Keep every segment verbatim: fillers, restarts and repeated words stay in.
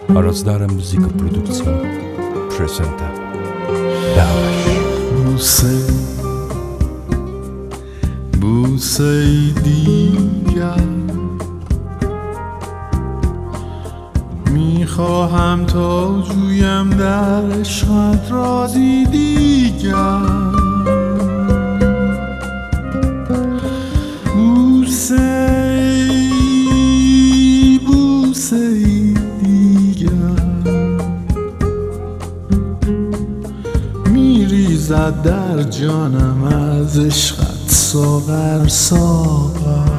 A Rozdara Muzyka Produkcja presenta Dałeś بوسه بوسه دیگر میخواهم تا جویم در عشقت رازی دیگر بوسه بوسه دیگر میریزد در جانم از عشقت ساغر ساغر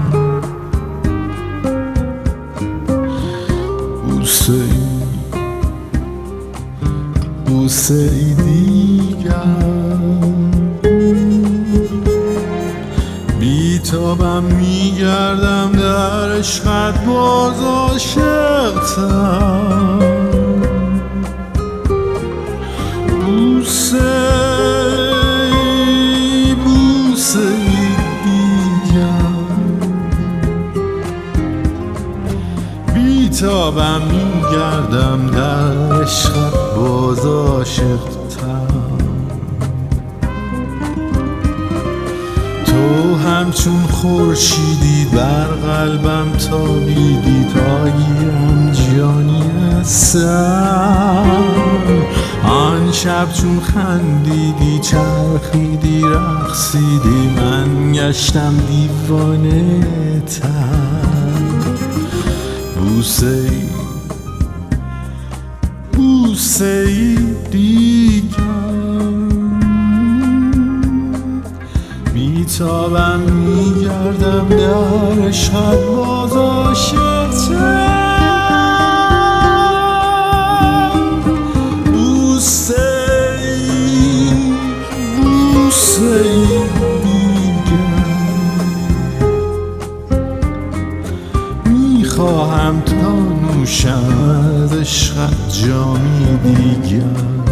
بوسه بوسه دیگر بیتابم میگردم در عشقت باز عاشقتم بوسه بوسه دیگر بیتابم میگردم در عشقت باز عاشقتم تو همچون خورشیدی بر قلبم تابیدی تا گیرم جانی از سر آن شب چون خندیدی چرخیدی رقصیدی من گشتم دیوانه تر بوسه بوسه دیگر میتابم میگردم در عشقت باز عاشقتم بوسه بوسه دیگر میخواهم تا نوشم از عشقت جامی دیگر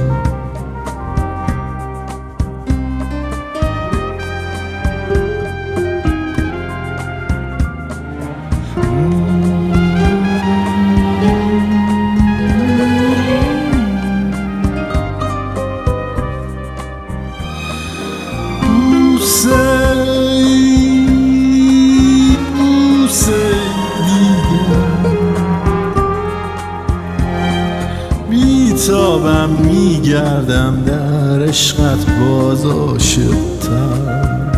بیتابم میگردم در عشقت باز عاشقتر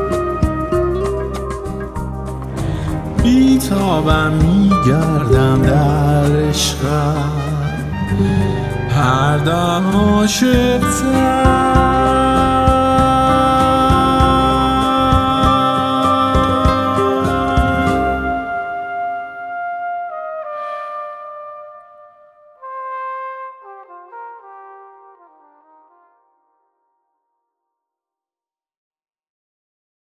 بیتابم میگردم در عشقت هر دم عاشقتر